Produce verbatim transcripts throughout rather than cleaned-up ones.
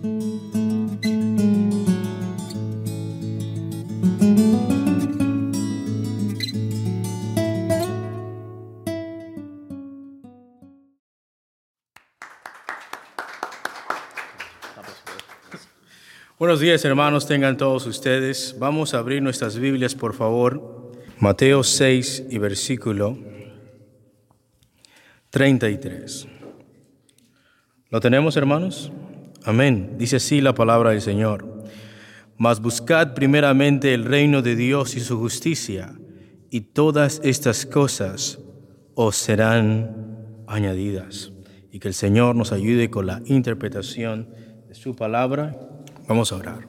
Buenos días, hermanos, tengan todos ustedes. Vamos a abrir nuestras Biblias, por favor. Mateo seis y versículo treinta y tres. ¿Lo tenemos, hermanos? Amén. Dice así la palabra del Señor. Mas buscad primeramente el reino de Dios y su justicia, y todas estas cosas os serán añadidas. Y que el Señor nos ayude con la interpretación de su palabra. Vamos a orar.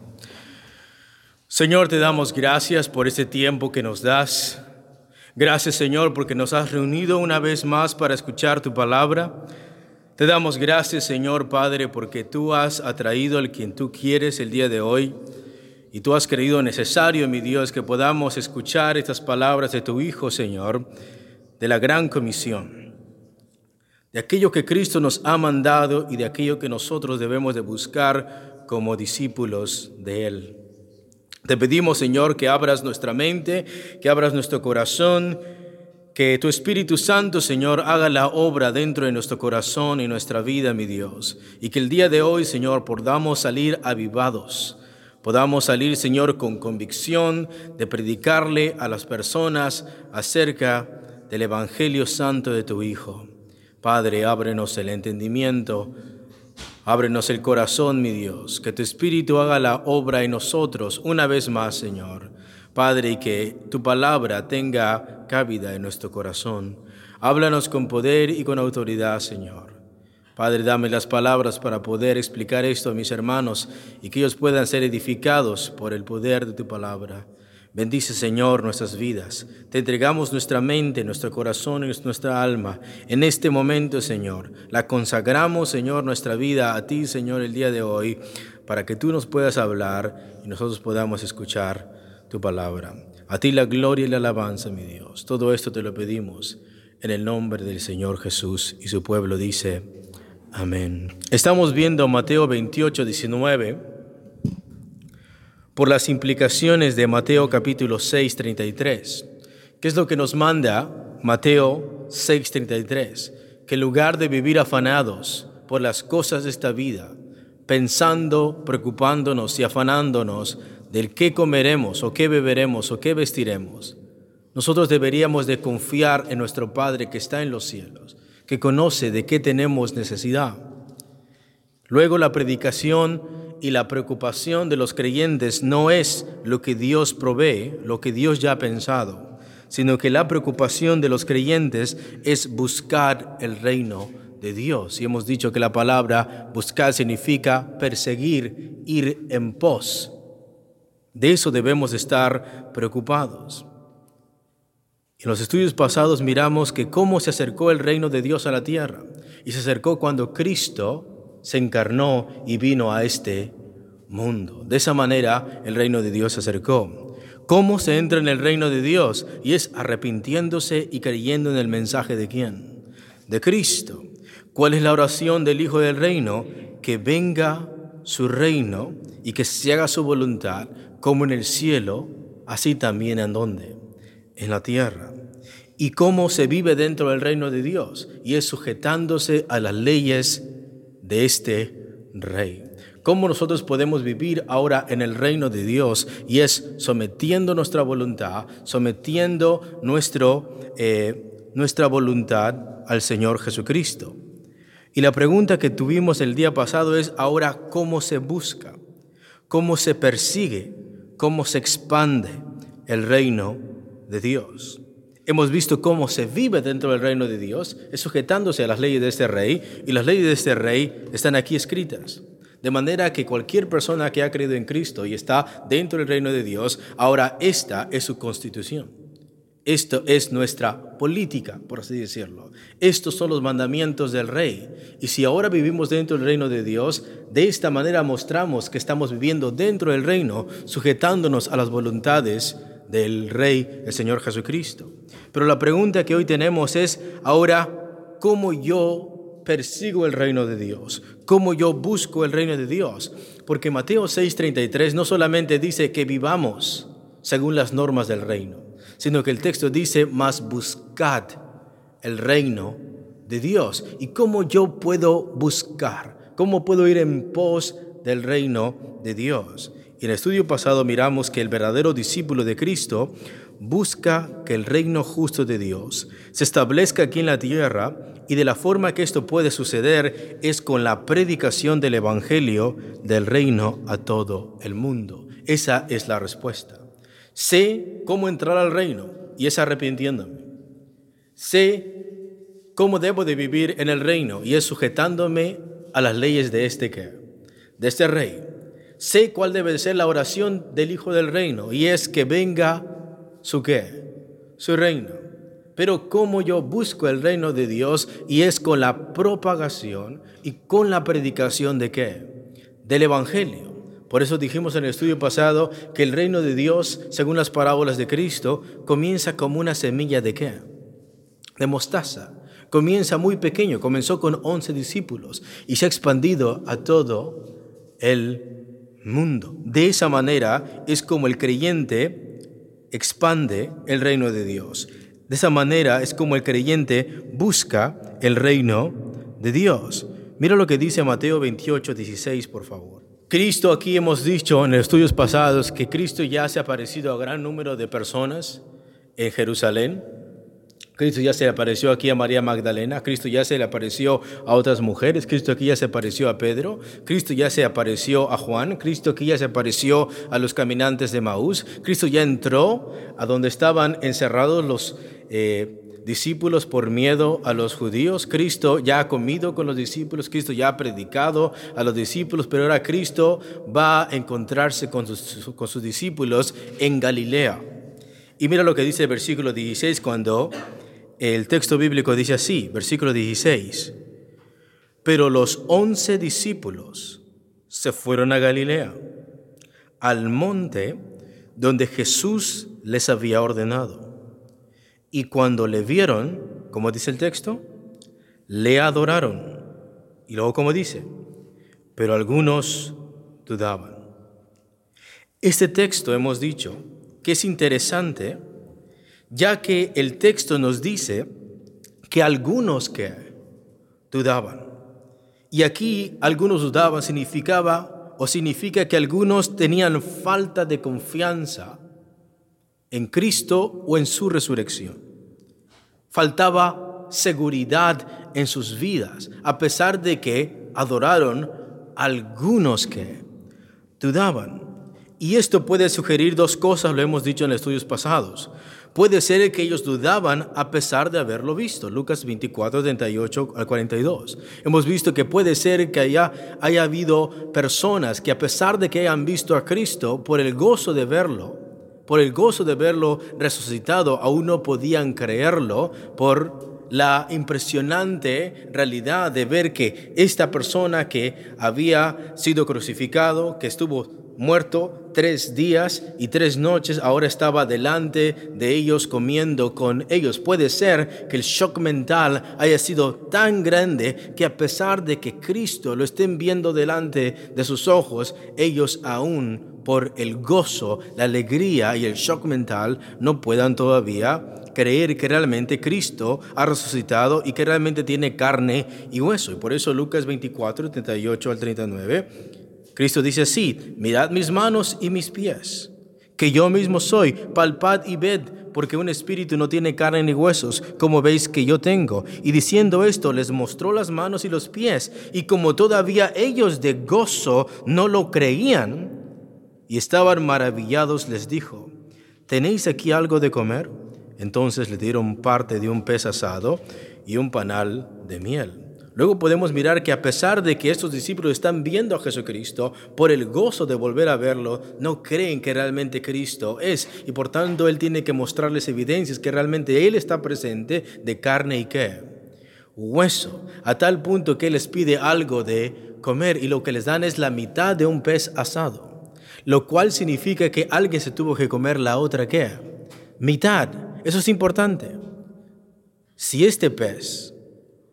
Señor, te damos gracias por este tiempo que nos das. Gracias, Señor, porque nos has reunido una vez más para escuchar tu palabra. Te damos gracias, Señor Padre, porque tú has atraído al quien tú quieres el día de hoy. Y tú has creído necesario, mi Dios, que podamos escuchar estas palabras de tu Hijo, Señor, de la gran comisión, de aquello que Cristo nos ha mandado y de aquello que nosotros debemos de buscar como discípulos de Él. Te pedimos, Señor, que abras nuestra mente, que abras nuestro corazón, que tu Espíritu Santo, Señor, haga la obra dentro de nuestro corazón y nuestra vida, mi Dios. Y que el día de hoy, Señor, podamos salir avivados, podamos salir, Señor, con convicción de predicarle a las personas acerca del Evangelio Santo de tu Hijo. Padre, ábrenos el entendimiento, ábrenos el corazón, mi Dios, que tu Espíritu haga la obra en nosotros una vez más, Señor. Padre, y que tu palabra tenga cabida en nuestro corazón. Háblanos con poder y con autoridad, Señor. Padre, dame las palabras para poder explicar esto a mis hermanos y que ellos puedan ser edificados por el poder de tu palabra. Bendice, Señor, nuestras vidas. Te entregamos nuestra mente, nuestro corazón y nuestra alma. En este momento, Señor, la consagramos, Señor, nuestra vida a ti, Señor, el día de hoy, para que tú nos puedas hablar y nosotros podamos escuchar tu palabra. A ti la gloria y la alabanza, mi Dios. Todo esto te lo pedimos en el nombre del Señor Jesús. Y su pueblo dice, amén. Estamos viendo Mateo veintiocho, diecinueve. Por las implicaciones de Mateo capítulo seis, treinta y tres. ¿Qué es lo que nos manda Mateo seis, treinta y tres? Que en lugar de vivir afanados por las cosas de esta vida, pensando, preocupándonos y afanándonos del qué comeremos o qué beberemos o qué vestiremos, nosotros deberíamos de confiar en nuestro Padre que está en los cielos, que conoce de qué tenemos necesidad. Luego la predicación y la preocupación de los creyentes no es lo que Dios provee, lo que Dios ya ha pensado, sino que la preocupación de los creyentes es buscar el reino de Dios. Y hemos dicho que la palabra buscar significa perseguir, ir en pos. De eso debemos estar preocupados. En los estudios pasados miramos que cómo se acercó el reino de Dios a la tierra. Y se acercó cuando Cristo se encarnó y vino a este mundo. De esa manera el reino de Dios se acercó. ¿Cómo se entra en el reino de Dios? Y es arrepintiéndose y creyendo en el mensaje de ¿quién? De Cristo. ¿Cuál es la oración del Hijo del Reino? Que venga su reino y que se haga su voluntad, como en el cielo, así también en ¿dónde? En la tierra. ¿Y cómo se vive dentro del reino de Dios? Y es sujetándose a las leyes de este rey. ¿Cómo nosotros podemos vivir ahora en el reino de Dios? Y es sometiendo nuestra voluntad, sometiendo nuestro, eh, nuestra voluntad al Señor Jesucristo. Y la pregunta que tuvimos el día pasado es ahora, ¿cómo se busca? ¿Cómo se persigue? ¿Cómo se expande el reino de Dios? Hemos visto cómo se vive dentro del reino de Dios, es sujetándose a las leyes de este rey, y las leyes de este rey están aquí escritas. De manera que cualquier persona que ha creído en Cristo y está dentro del reino de Dios, ahora esta es su constitución. Esto es nuestra política, por así decirlo. Estos son los mandamientos del rey. Y si ahora vivimos dentro del reino de Dios, de esta manera mostramos que estamos viviendo dentro del reino, sujetándonos a las voluntades del Rey, el Señor Jesucristo. Pero la pregunta que hoy tenemos es, ahora, ¿cómo yo persigo el reino de Dios? ¿Cómo yo busco el reino de Dios? Porque Mateo seis treinta y tres no solamente dice que vivamos según las normas del reino, sino que el texto dice, mas buscad el reino de Dios. ¿Y cómo yo puedo buscar? ¿Cómo puedo ir en pos del reino de Dios? Y en el estudio pasado miramos que el verdadero discípulo de Cristo busca que el reino justo de Dios se establezca aquí en la tierra, y de la forma que esto puede suceder es con la predicación del evangelio del reino a todo el mundo. Esa es la respuesta. Sé cómo entrar al reino, y es arrepintiéndome. Sé cómo debo de vivir en el reino, y es sujetándome a las leyes de este que, de este rey. Sé cuál debe ser la oración del Hijo del Reino, y es que venga su qué, su reino. Pero cómo yo busco el reino de Dios, y es con la propagación y con la predicación de qué, del evangelio. Por eso dijimos en el estudio pasado que el reino de Dios, según las parábolas de Cristo, comienza como una semilla de qué, de mostaza. Comienza muy pequeño, comenzó con once discípulos y se ha expandido a todo el mundo. De esa manera es como el creyente expande el reino de Dios. De esa manera es como el creyente busca el reino de Dios. Mira lo que dice Mateo veintiocho, dieciséis, por favor. Cristo, aquí hemos dicho en estudios pasados que Cristo ya se ha aparecido a gran número de personas en Jerusalén. Cristo ya se le apareció aquí a María Magdalena, Cristo ya se le apareció a otras mujeres, Cristo aquí ya se apareció a Pedro, Cristo ya se apareció a Juan, Cristo aquí ya se apareció a los caminantes de Maús, Cristo ya entró a donde estaban encerrados los eh, discípulos por miedo a los judíos. Cristo ya ha comido con los discípulos, Cristo ya ha predicado a los discípulos, pero ahora Cristo va a encontrarse con sus, con sus discípulos en Galilea. Y mira lo que dice el versículo dieciséis cuando el texto bíblico dice así, versículo dieciséis. Pero los once discípulos se fueron a Galilea, al monte donde Jesús les había ordenado. Y cuando le vieron, como dice el texto, le adoraron. Y luego como dice, pero algunos dudaban. Este texto hemos dicho que es interesante, ya que el texto nos dice que algunos que dudaban. Y aquí algunos dudaban significaba o significa que algunos tenían falta de confianza en Cristo o en su resurrección. Faltaba seguridad en sus vidas, a pesar de que adoraron, algunos que dudaban. Y esto puede sugerir dos cosas, lo hemos dicho en estudios pasados. Puede ser que ellos dudaban a pesar de haberlo visto. Lucas veinticuatro, treinta y ocho al cuarenta y dos. Hemos visto que puede ser que haya, haya habido personas que a pesar de que hayan visto a Cristo, por el gozo de verlo, por el gozo de verlo resucitado, aún no podían creerlo por la impresionante realidad de ver que esta persona que había sido crucificado, que estuvo muerto tres días y tres noches, ahora estaba delante de ellos comiendo con ellos. Puede ser que el shock mental haya sido tan grande que a pesar de que Cristo lo estén viendo delante de sus ojos, ellos aún por el gozo, la alegría y el shock mental no puedan todavía creer que realmente Cristo ha resucitado y que realmente tiene carne y hueso. Y por eso Lucas veinticuatro, treinta y ocho al treinta y nueve, Cristo dice así: mirad mis manos y mis pies, que yo mismo soy, palpad y ved, porque un espíritu no tiene carne ni huesos, como veis que yo tengo. Y diciendo esto, les mostró las manos y los pies, y como todavía ellos de gozo no lo creían, y estaban maravillados, les dijo: ¿tenéis aquí algo de comer? Entonces le dieron parte de un pez asado y un panal de miel. Luego podemos mirar que a pesar de que estos discípulos están viendo a Jesucristo, por el gozo de volver a verlo, no creen que realmente Cristo es. Y por tanto, Él tiene que mostrarles evidencias que realmente Él está presente de carne y ¿qué? Hueso. A tal punto que Él les pide algo de comer y lo que les dan es la mitad de un pez asado. Lo cual significa que alguien se tuvo que comer la otra ¿qué? Mitad. Eso es importante. Si este pez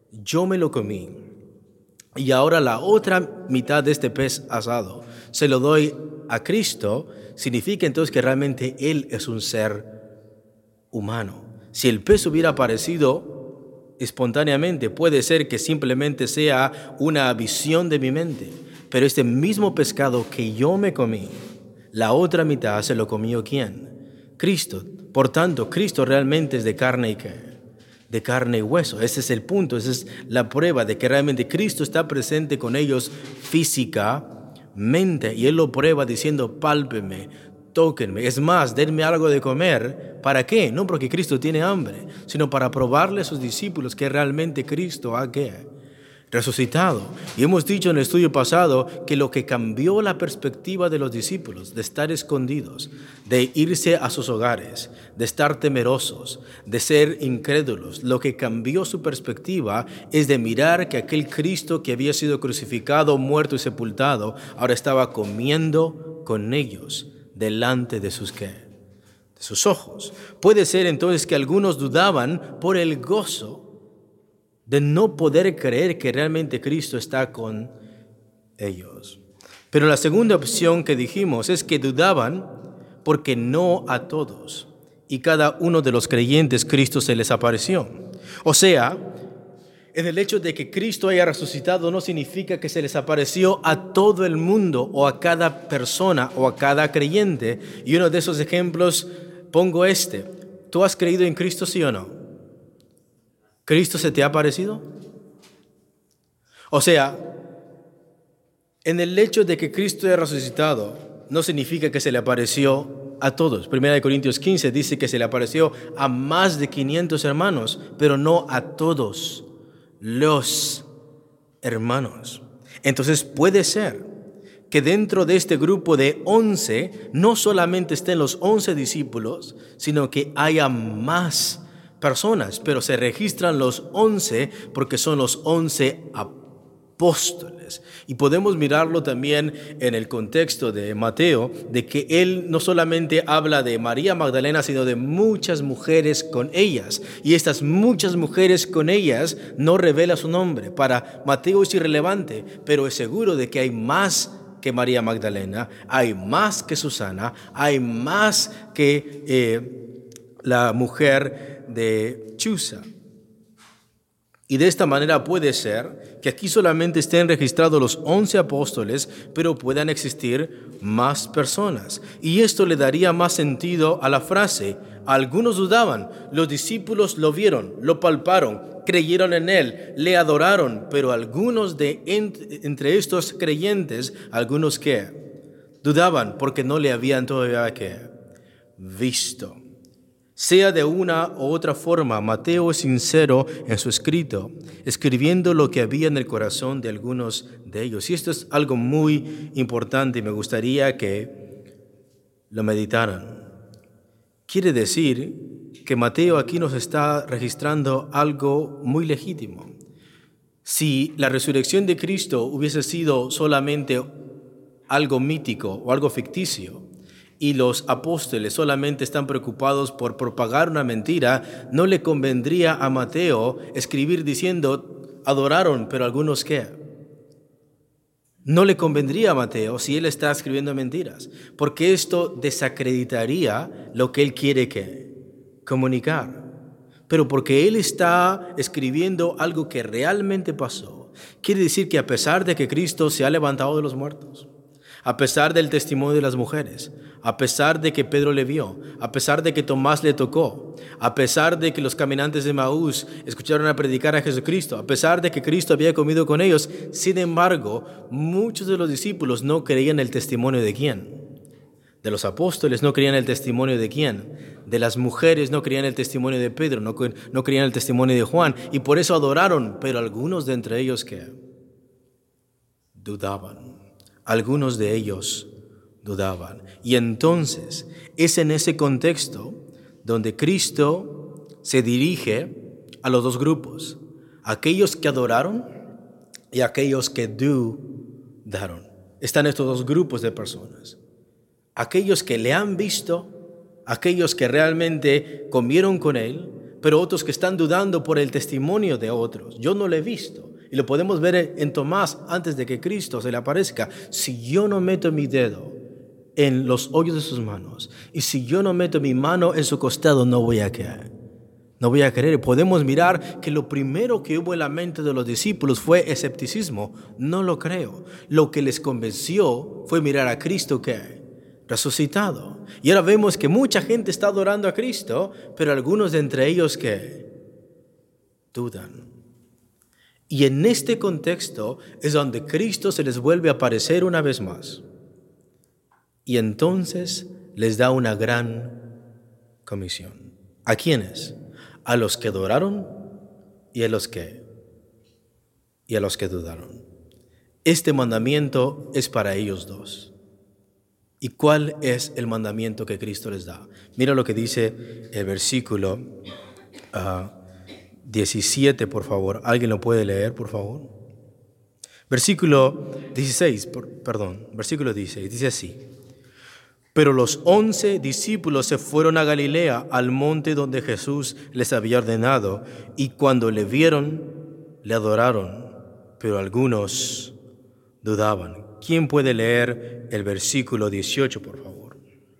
yo me lo comí, y ahora la otra mitad de este pez asado se lo doy a Cristo, significa entonces que realmente Él es un ser humano. Si el pez hubiera aparecido espontáneamente, puede ser que simplemente sea una visión de mi mente, pero este mismo pescado que yo me comí, la otra mitad se lo comió ¿quién? Cristo. Por tanto, Cristo realmente es de carne y qué? De carne y hueso. Ese es el punto, esa es la prueba de que realmente Cristo está presente con ellos físicamente, y Él lo prueba diciendo: pálpenme, tóquenme, es más, denme algo de comer. ¿Para qué? No porque Cristo tiene hambre, sino para probarle a sus discípulos que realmente Cristo ha ¿qué? Resucitado. Y hemos dicho en el estudio pasado que lo que cambió la perspectiva de los discípulos, de estar escondidos, de irse a sus hogares, de estar temerosos, de ser incrédulos, lo que cambió su perspectiva es de mirar que aquel Cristo que había sido crucificado, muerto y sepultado, ahora estaba comiendo con ellos delante de sus ¿qué? De sus ojos. Puede ser entonces que algunos dudaban por el gozo de no poder creer que realmente Cristo está con ellos. Pero la segunda opción que dijimos es que dudaban porque no a todos y cada uno de los creyentes Cristo se les apareció. O sea, en el hecho de que Cristo haya resucitado no significa que se les apareció a todo el mundo o a cada persona o a cada creyente. Y uno de esos ejemplos pongo este. ¿Tú has creído en Cristo, sí o no? ¿Cristo se te ha aparecido? O sea, en el hecho de que Cristo haya resucitado, no significa que se le apareció a todos. Primera de Corintios quince dice que se le apareció a más de quinientos hermanos, pero no a todos los hermanos. Entonces puede ser que dentro de este grupo de once, no solamente estén los once discípulos, sino que haya más personas, pero se registran los once porque son los once apóstoles. Y podemos mirarlo también en el contexto de Mateo, de que él no solamente habla de María Magdalena, sino de muchas mujeres con ellas. Y estas muchas mujeres con ellas no revela su nombre. Para Mateo es irrelevante, pero es seguro de que hay más que María Magdalena, hay más que Susana, hay más que eh, la mujer de Chuza. Y de esta manera puede ser que aquí solamente estén registrados los once apóstoles, pero puedan existir más personas. Y esto le daría más sentido a la frase: algunos dudaban, los discípulos lo vieron, lo palparon, creyeron en él, le adoraron, pero algunos de entre, entre estos creyentes, algunos que dudaban porque no le habían todavía que visto. Sea de una u otra forma, Mateo es sincero en su escrito, escribiendo lo que había en el corazón de algunos de ellos. Y esto es algo muy importante y me gustaría que lo meditaran. Quiere decir que Mateo aquí nos está registrando algo muy legítimo. Si la resurrección de Cristo hubiese sido solamente algo mítico o algo ficticio, y los apóstoles solamente están preocupados por propagar una mentira, no le convendría a Mateo escribir diciendo: adoraron, pero algunos ¿qué? No le convendría a Mateo si él está escribiendo mentiras, porque esto desacreditaría lo que él quiere que comunicar. Pero porque él está escribiendo algo que realmente pasó, quiere decir que a pesar de que Cristo se ha levantado de los muertos, a pesar del testimonio de las mujeres, a pesar de que Pedro le vio, a pesar de que Tomás le tocó, a pesar de que los caminantes de Maús escucharon a predicar a Jesucristo, a pesar de que Cristo había comido con ellos, sin embargo, muchos de los discípulos no creían el testimonio de quién. De los apóstoles no creían el testimonio de quién. De las mujeres no creían el testimonio de Pedro, no, no creían el testimonio de Juan, y por eso adoraron, pero algunos de entre ellos que dudaban. Algunos de ellos dudaban. Y entonces es en ese contexto donde Cristo se dirige a los dos grupos, aquellos que adoraron y aquellos que dudaron. Están estos dos grupos de personas. Aquellos que le han visto, aquellos que realmente comieron con él, pero otros que están dudando por el testimonio de otros. Yo no lo he visto. Y lo podemos ver en Tomás antes de que Cristo se le aparezca. Si yo no meto mi dedo en los hoyos de sus manos y si yo no meto mi mano en su costado, no voy a creer. No voy a creer. Podemos mirar que lo primero que hubo en la mente de los discípulos fue escepticismo. No lo creo. Lo que les convenció fue mirar a Cristo que resucitado. Y ahora vemos que mucha gente está adorando a Cristo, pero algunos de entre ellos que dudan. Y en este contexto es donde Cristo se les vuelve a aparecer una vez más. Y entonces les da una gran comisión. ¿A quiénes? A los que adoraron y a los que y a los que dudaron. Este mandamiento es para ellos dos. ¿Y cuál es el mandamiento que Cristo les da? Mira lo que dice el versículo uh, diecisiete, por favor. ¿Alguien lo puede leer, por favor? Versículo dieciséis, por, perdón, versículo dieciséis, dice así. Pero los once discípulos se fueron a Galilea, al monte donde Jesús les había ordenado, y cuando le vieron, le adoraron, pero algunos dudaban. ¿Quién puede leer el versículo dieciocho, por favor?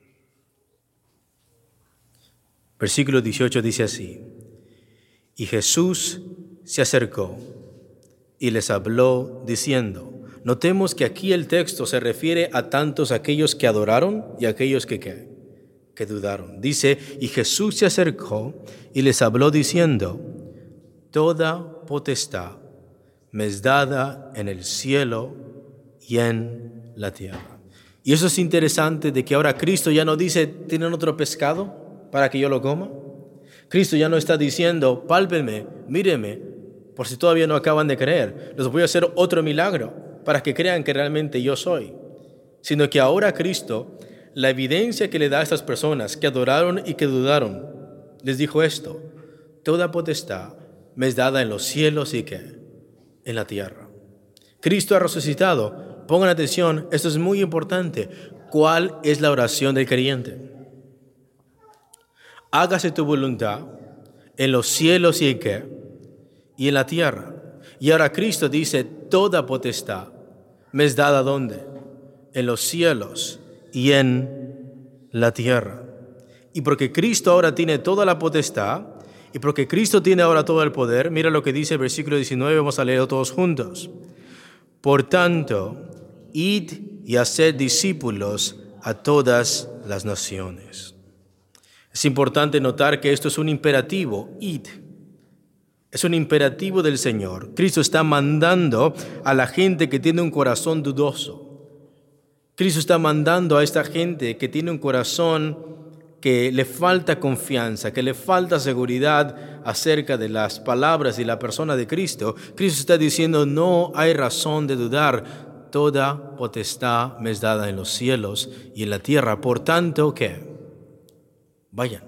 Versículo dieciocho dice así. Y Jesús se acercó y les habló diciendo, notemos que aquí el texto se refiere a tantos aquellos que adoraron y aquellos que, que, que dudaron. Dice, y Jesús se acercó y les habló diciendo, toda potestad me es dada en el cielo y en la tierra. Y eso es interesante de que ahora Cristo ya no dice, ¿tienen otro pescado para que yo lo coma? Cristo ya no está diciendo, pálpenme, míreme, por si todavía no acaban de creer. Les voy a hacer otro milagro para que crean que realmente yo soy. Sino que ahora Cristo, la evidencia que le da a estas personas que adoraron y que dudaron, les dijo esto, toda potestad me es dada en los cielos y que en la tierra. Cristo ha resucitado. Pongan atención, esto es muy importante. ¿Cuál es la oración del creyente? Hágase tu voluntad en los cielos y en qué, y en la tierra. Y ahora Cristo dice, toda potestad me es dada ¿dónde? En los cielos y en la tierra. Y porque Cristo ahora tiene toda la potestad, y porque Cristo tiene ahora todo el poder, mira lo que dice el versículo diecinueve, vamos a leerlo todos juntos. Por tanto, id y haced discípulos a todas las naciones. Es importante notar que esto es un imperativo, id. Es un imperativo del Señor. Cristo está mandando a la gente que tiene un corazón dudoso. Cristo está mandando a esta gente que tiene un corazón que le falta confianza, que le falta seguridad acerca de las palabras y la persona de Cristo. Cristo está diciendo, no hay razón de dudar. Toda potestad me es dada en los cielos y en la tierra. Por tanto, ¿qué? Vayan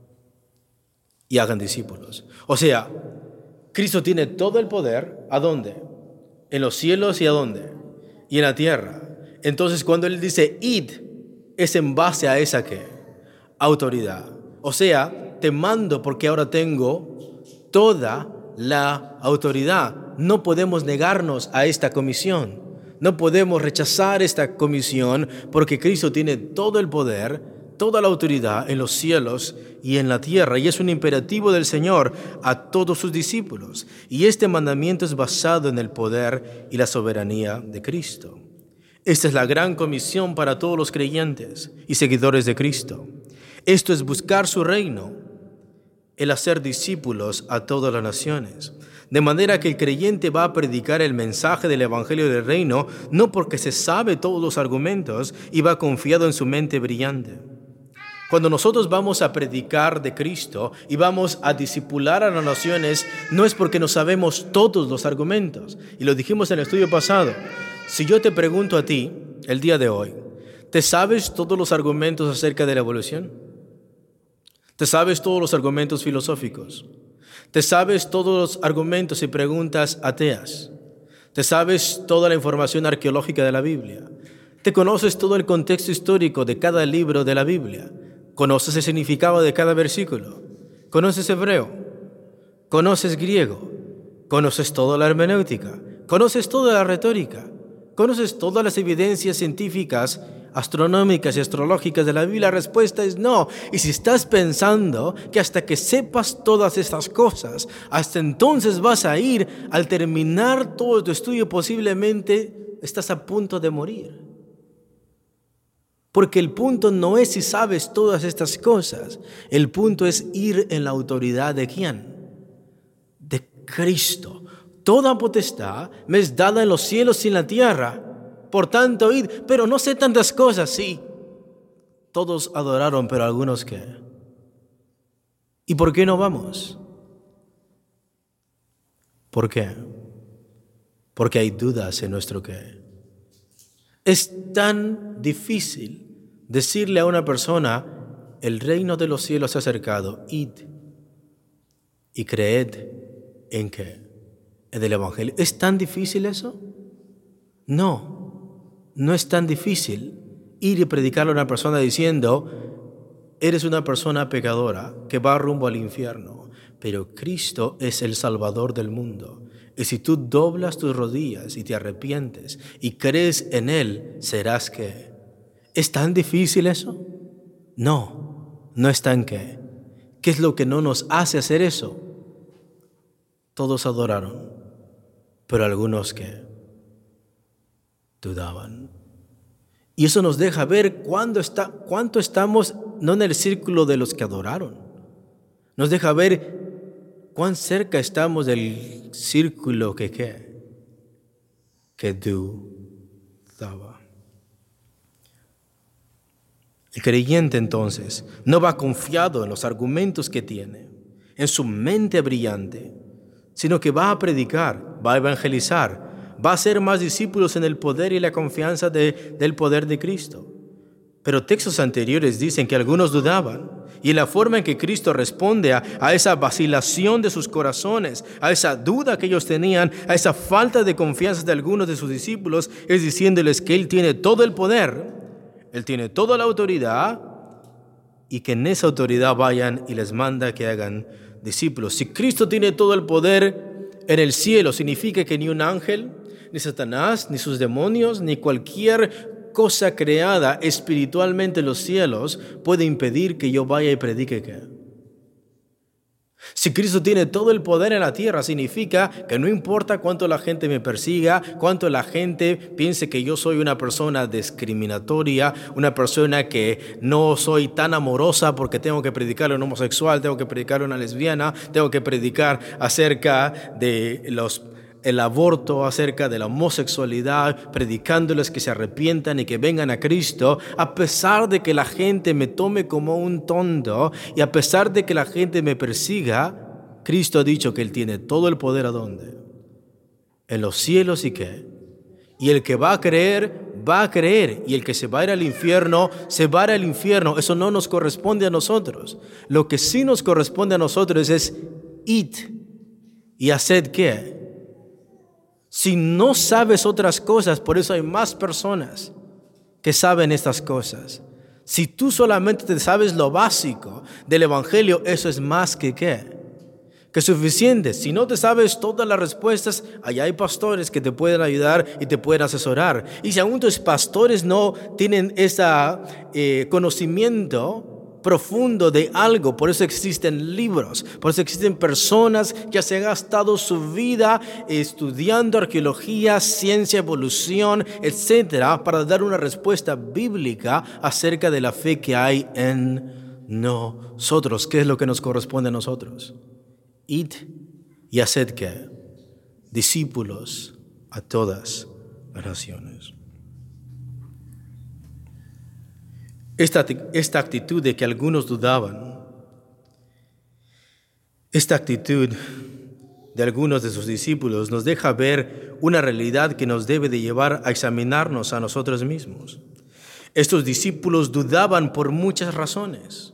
y hagan discípulos. O sea, Cristo tiene todo el poder, ¿a dónde? En los cielos y ¿a dónde? Y en la tierra. Entonces, cuando Él dice, id, es en base a esa ¿qué? Autoridad. O sea, te mando porque ahora tengo toda la autoridad. No podemos negarnos a esta comisión. No podemos rechazar esta comisión porque Cristo tiene todo el poder, toda la autoridad en los cielos y en la tierra. Y es un imperativo del Señor a todos sus discípulos. Y este mandamiento es basado en el poder y la soberanía de Cristo. Esta es la gran comisión para todos los creyentes y seguidores de Cristo. Esto es buscar su reino, el hacer discípulos a todas las naciones. De manera que el creyente va a predicar el mensaje del Evangelio del Reino, no porque se sabe todos los argumentos y va confiado en su mente brillante. Cuando nosotros vamos a predicar de Cristo y vamos a discipular a las naciones, no es porque no sabemos todos los argumentos. Y lo dijimos en el estudio pasado. Si yo te pregunto a ti, el día de hoy, ¿te sabes todos los argumentos acerca de la evolución? ¿Te sabes todos los argumentos filosóficos? ¿Te sabes todos los argumentos y preguntas ateas? ¿Te sabes toda la información arqueológica de la Biblia? ¿Te conoces todo el contexto histórico de cada libro de la Biblia? ¿Conoces el significado de cada versículo? ¿Conoces hebreo? conoces griego, conoces toda la hermenéutica, conoces toda la retórica, conoces todas las evidencias científicas, astronómicas y astrológicas de la Biblia. La respuesta es no. Y si estás pensando que hasta que sepas todas estas cosas, hasta entonces vas a ir, al terminar todo tu estudio, posiblemente estás a punto de morir. Porque el punto no es si sabes todas estas cosas. El punto es ir en la autoridad de ¿quién? De Cristo. Toda potestad me es dada en los cielos y en la tierra. Por tanto, id. Pero no sé tantas cosas, sí. Todos adoraron, pero algunos ¿qué? ¿Y por qué no vamos? ¿Por qué? Porque hay dudas en nuestro qué. Es tan difícil decirle a una persona, el reino de los cielos se ha acercado, id y creed en qué, en el Evangelio. ¿Es tan difícil eso? No, no es tan difícil ir y predicarle a una persona diciendo, eres una persona pecadora que va rumbo al infierno, pero Cristo es el Salvador del mundo. Y si tú doblas tus rodillas y te arrepientes y crees en Él, serás ¿qué? ¿Es tan difícil eso? No, no es tan ¿qué? ¿Qué es lo que no nos hace hacer eso? Todos adoraron, pero algunos ¿qué? Dudaban. Y eso nos deja ver cuándo está, cuánto estamos, no en el círculo de los que adoraron, nos deja ver cuán cerca estamos del círculo que ¿qué? Que dudaba. El creyente entonces no va confiado en los argumentos que tiene, en su mente brillante, sino que va a predicar, va a evangelizar, va a hacer más discípulos en el poder y la confianza de, del poder de Cristo. Pero textos anteriores dicen que algunos dudaban, y la forma en que Cristo responde a, a esa vacilación de sus corazones, a esa duda que ellos tenían, a esa falta de confianza de algunos de sus discípulos, es diciéndoles que Él tiene todo el poder, Él tiene toda la autoridad, y que en esa autoridad vayan y les manda que hagan discípulos. Si Cristo tiene todo el poder en el cielo, significa que ni un ángel, ni Satanás, ni sus demonios, ni cualquier cosa creada espiritualmente en los cielos puede impedir que yo vaya y predique ¿qué? Si Cristo tiene todo el poder en la tierra, significa que no importa cuánto la gente me persiga, cuánto la gente piense que yo soy una persona discriminatoria, una persona que no soy tan amorosa porque tengo que predicar a un homosexual, tengo que predicar a una lesbiana, tengo que predicar acerca de los el aborto, acerca de la homosexualidad, predicándoles que se arrepientan y que vengan a Cristo, a pesar de que la gente me tome como un tonto y a pesar de que la gente me persiga, Cristo ha dicho que Él tiene todo el poder. ¿A dónde? En los cielos. ¿Y qué? Y el que va a creer, va a creer, y el que se va a ir al infierno, se va a ir al infierno. Eso no nos corresponde a nosotros. Lo que sí nos corresponde a nosotros es id y haced ¿qué? Si no sabes otras cosas, por eso hay más personas que saben estas cosas. Si tú solamente te sabes lo básico del Evangelio, eso es más que ¿qué? Que suficiente. Si no te sabes todas las respuestas, allá hay pastores que te pueden ayudar y te pueden asesorar. Y si aún tus pastores no tienen ese eh, conocimiento profundo de algo, por eso existen libros, por eso existen personas que se han gastado su vida estudiando arqueología, ciencia, evolución, etcétera, para dar una respuesta bíblica acerca de la fe que hay en nosotros. ¿Qué es lo que nos corresponde a nosotros? Id y haced ¿qué? Discípulos a todas las naciones. Esta, esta actitud de que algunos dudaban, esta actitud de algunos de sus discípulos nos deja ver una realidad que nos debe de llevar a examinarnos a nosotros mismos. Estos discípulos dudaban por muchas razones.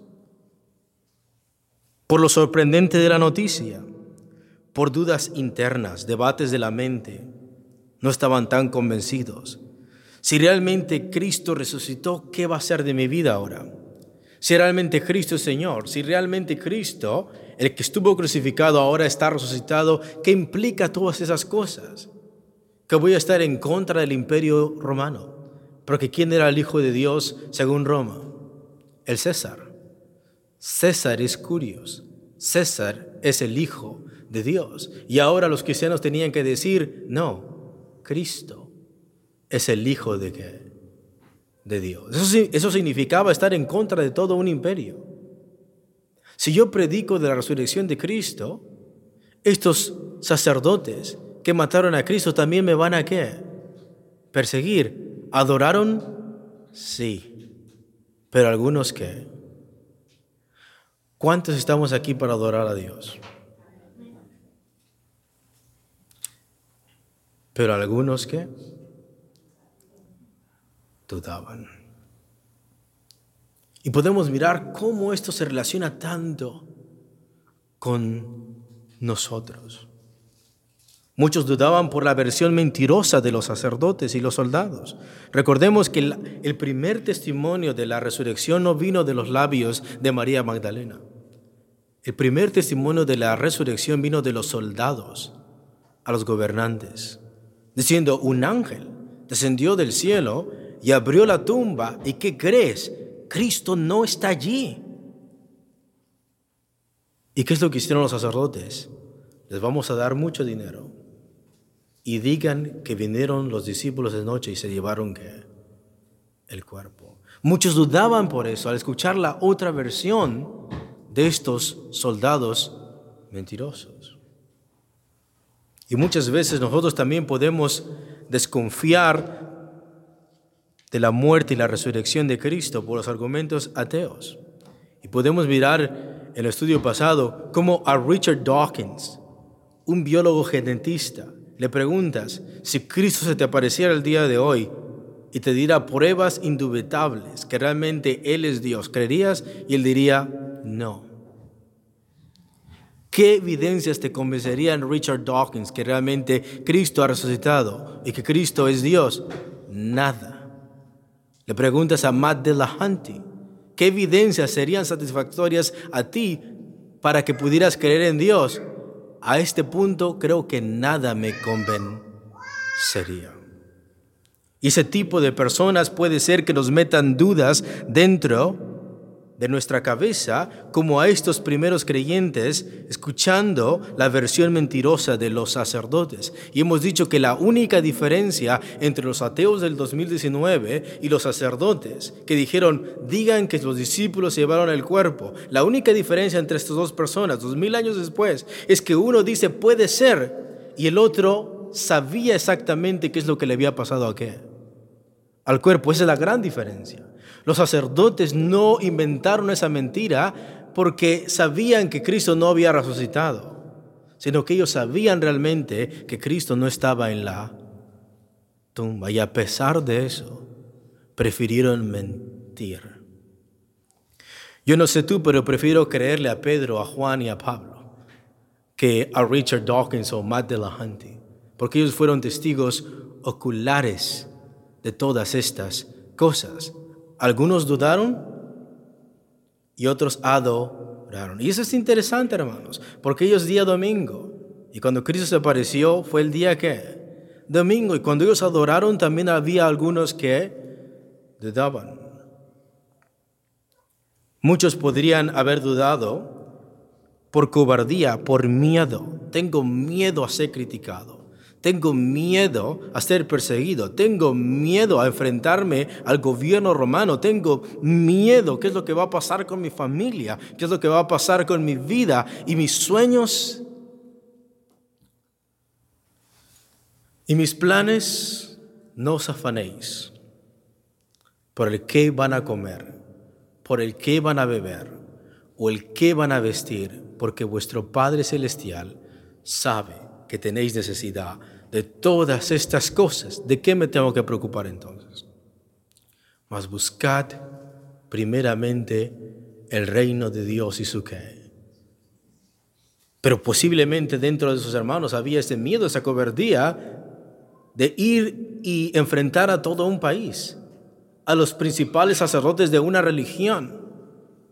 Por lo sorprendente de la noticia, por dudas internas, debates de la mente, no estaban tan convencidos. Si realmente Cristo resucitó, ¿qué va a ser de mi vida ahora? Si realmente Cristo es Señor, si realmente Cristo, el que estuvo crucificado, ahora está resucitado, ¿qué implica todas esas cosas? Que voy a estar en contra del imperio romano. Porque ¿quién era el Hijo de Dios según Roma? El César. César es Curios. César es el Hijo de Dios. Y ahora los cristianos tenían que decir, no, Cristo es el Hijo de qué? De Dios. Eso, eso significaba estar en contra de todo un imperio. Si yo predico de la resurrección de Cristo, estos sacerdotes que mataron a Cristo también me van a ¿qué? Perseguir. ¿Adoraron? Sí. Pero algunos ¿qué? ¿Cuántos estamos aquí para adorar a Dios? Pero algunos ¿qué? Dudaban. Y podemos mirar cómo esto se relaciona tanto con nosotros. Muchos dudaban por la versión mentirosa de los sacerdotes y los soldados. Recordemos que el, el primer testimonio de la resurrección no vino de los labios de María Magdalena. El primer testimonio de la resurrección vino de los soldados a los gobernantes, diciendo, un ángel descendió del cielo y abrió la tumba. ¿Y qué crees? Cristo no está allí. ¿Y qué es lo que hicieron los sacerdotes? Les vamos a dar mucho dinero. Y digan que vinieron los discípulos de noche y se llevaron ¿qué? El cuerpo. Muchos dudaban por eso al escuchar la otra versión de estos soldados mentirosos. Y muchas veces nosotros también podemos desconfiar de la muerte y la resurrección de Cristo por los argumentos ateos. Y podemos mirar en el estudio pasado cómo a Richard Dawkins, un biólogo genetista, le preguntas si Cristo se te apareciera el día de hoy y te diera pruebas indubitables que realmente Él es Dios, ¿creerías? Y él diría, no. ¿Qué evidencias te convencerían, Richard Dawkins, que realmente Cristo ha resucitado y que Cristo es Dios? Nada. Le preguntas a Matt Dillahunty, ¿qué evidencias serían satisfactorias a ti para que pudieras creer en Dios? A este punto creo que nada me convencería. Y ese tipo de personas puede ser que nos metan dudas dentro de nuestra cabeza, como a estos primeros creyentes escuchando la versión mentirosa de los sacerdotes. Y hemos dicho que la única diferencia entre los ateos del dos mil diecinueve y los sacerdotes que dijeron, digan que los discípulos se llevaron el cuerpo, la única diferencia entre estas dos personas, dos mil años después, es que uno dice puede ser y el otro sabía exactamente qué es lo que le había pasado a qué, al cuerpo. Esa es la gran diferencia. Los sacerdotes no inventaron esa mentira porque sabían que Cristo no había resucitado, sino que ellos sabían realmente que Cristo no estaba en la tumba. Y a pesar de eso, prefirieron mentir. Yo no sé tú, pero prefiero creerle a Pedro, a Juan y a Pablo que a Richard Dawkins o Matt Dillahunty, porque ellos fueron testigos oculares de todas estas cosas. Algunos dudaron y otros adoraron. Y eso es interesante, hermanos, porque ellos día domingo, y cuando Cristo se apareció fue el día que domingo, y cuando ellos adoraron también había algunos que dudaban. Muchos podrían haber dudado por cobardía, por miedo. Tengo miedo a ser criticado. Tengo miedo a ser perseguido. Tengo miedo a enfrentarme al gobierno romano. Tengo miedo. ¿Qué es lo que va a pasar con mi familia? ¿Qué es lo que va a pasar con mi vida y mis sueños? Y mis planes, no os afanéis por el qué van a comer, por el qué van a beber o el qué van a vestir, porque vuestro Padre Celestial sabe que tenéis necesidad de todas estas cosas. ¿De qué me tengo que preocupar entonces? Mas buscad primeramente el reino de Dios y su qué. Pero posiblemente dentro de sus hermanos había ese miedo, esa cobardía de ir y enfrentar a todo un país, a los principales sacerdotes de una religión.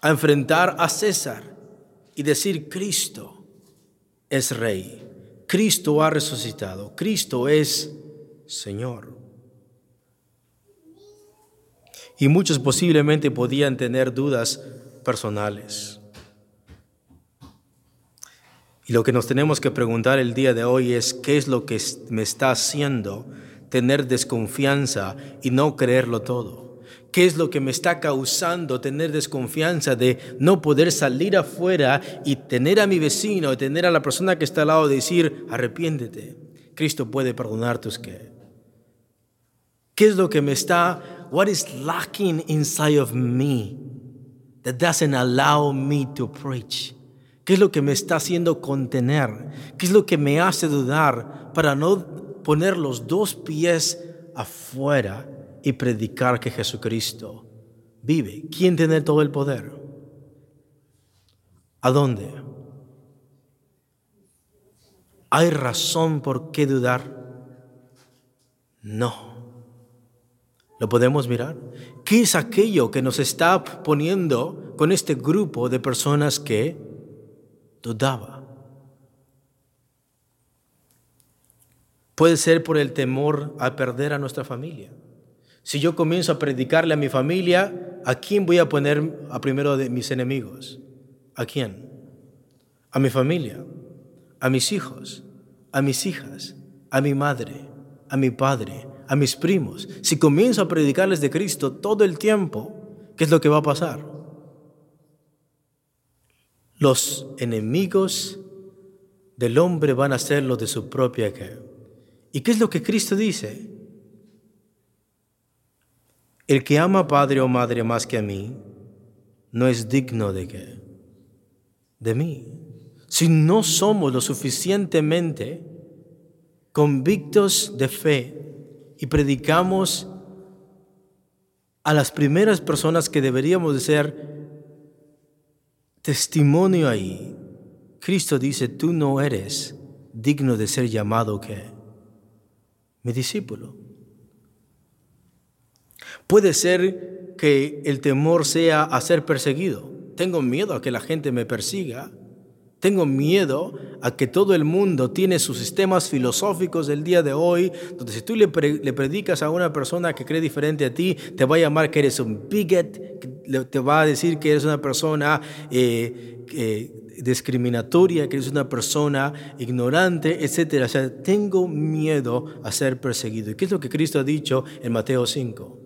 a enfrentar a César y decir: Cristo es Rey, Cristo ha resucitado, Cristo es Señor. Y muchos posiblemente podían tener dudas personales. Y lo que nos tenemos que preguntar el día de hoy es: ¿qué es lo que me está haciendo tener desconfianza y no creerlo todo? ¿Qué es lo que me está causando tener desconfianza de no poder salir afuera y tener a mi vecino, y tener a la persona que está al lado, decir: arrepiéntete, Cristo puede perdonar tus qué? ¿Qué es lo que me está, what is lacking inside of me that doesn't allow me to preach? ¿Qué es lo que me está haciendo contener? ¿Qué es lo que me hace dudar para no poner los dos pies afuera y predicar que Jesucristo vive? ¿Quién tiene todo el poder? ¿A dónde? ¿Hay razón por qué dudar? No. ¿Lo podemos mirar? ¿Qué es aquello que nos está poniendo con este grupo de personas que dudaba? Puede ser por el temor a perder a nuestra familia. Si yo comienzo a predicarle a mi familia, ¿a quién voy a poner a primero de mis enemigos? ¿A quién? A mi familia, a mis hijos, a mis hijas, a mi madre, a mi padre, a mis primos. Si comienzo a predicarles de Cristo todo el tiempo, ¿qué es lo que va a pasar? Los enemigos del hombre van a ser los de su propia que. ¿Y qué es lo que Cristo dice? El que ama a padre o madre más que a mí, no es digno de qué, de mí. Si no somos lo suficientemente convictos de fe y predicamos a las primeras personas que deberíamos de ser testimonio ahí, Cristo dice: tú no eres digno de ser llamado ¿qué? Mi discípulo. Puede ser que el temor sea a ser perseguido. Tengo miedo a que la gente me persiga. Tengo miedo a que todo el mundo tiene sus sistemas filosóficos del día de hoy, donde si tú le, pre- le predicas a una persona que cree diferente a ti, te va a llamar que eres un bigot, que te va a decir que eres una persona eh, eh, discriminatoria, que eres una persona ignorante, etcétera. O sea, tengo miedo a ser perseguido. ¿Y qué es lo que Cristo ha dicho en Mateo cinco?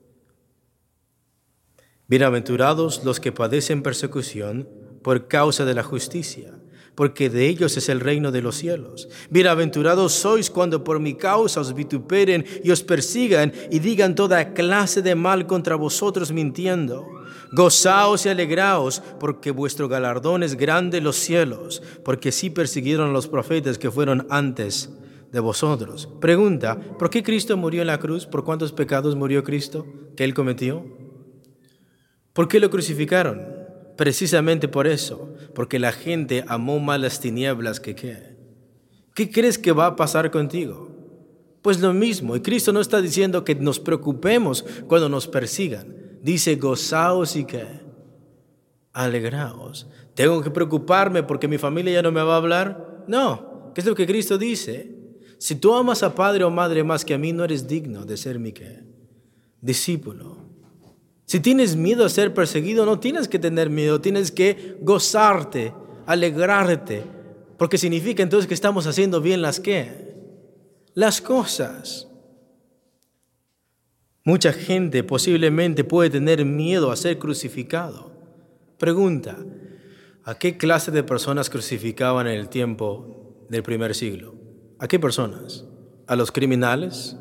Bienaventurados los que padecen persecución por causa de la justicia, porque de ellos es el reino de los cielos. Bienaventurados sois cuando por mi causa os vituperen y os persigan y digan toda clase de mal contra vosotros mintiendo. Gozaos y alegraos, porque vuestro galardón es grande en los cielos, porque sí persiguieron a los profetas que fueron antes de vosotros. Pregunta: ¿por qué Cristo murió en la cruz? ¿Por cuántos pecados murió Cristo que Él cometió? ¿Por qué lo crucificaron? Precisamente por eso, porque la gente amó más las tinieblas que qué. ¿Qué crees que va a pasar contigo? Pues lo mismo, y Cristo no está diciendo que nos preocupemos cuando nos persigan. Dice: gozaos y qué, alegraos. ¿Tengo que preocuparme porque mi familia ya no me va a hablar? No, ¿qué es lo que Cristo dice? Si tú amas a padre o madre más que a mí, no eres digno de ser mi qué, discípulo. Si tienes miedo a ser perseguido, no tienes que tener miedo, tienes que gozarte, alegrarte, porque significa entonces que estamos haciendo bien las ¿qué? Las cosas. Mucha gente posiblemente puede tener miedo a ser crucificado. Pregunta: ¿a qué clase de personas crucificaban en el tiempo del primer siglo? ¿A qué personas? ¿A los criminales?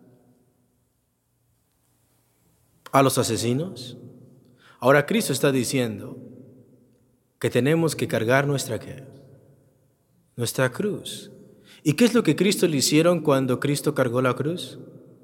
¿A los asesinos? Ahora Cristo está diciendo que tenemos que cargar nuestra ¿qué? Nuestra cruz. ¿Y qué es lo que Cristo le hicieron cuando Cristo cargó la cruz?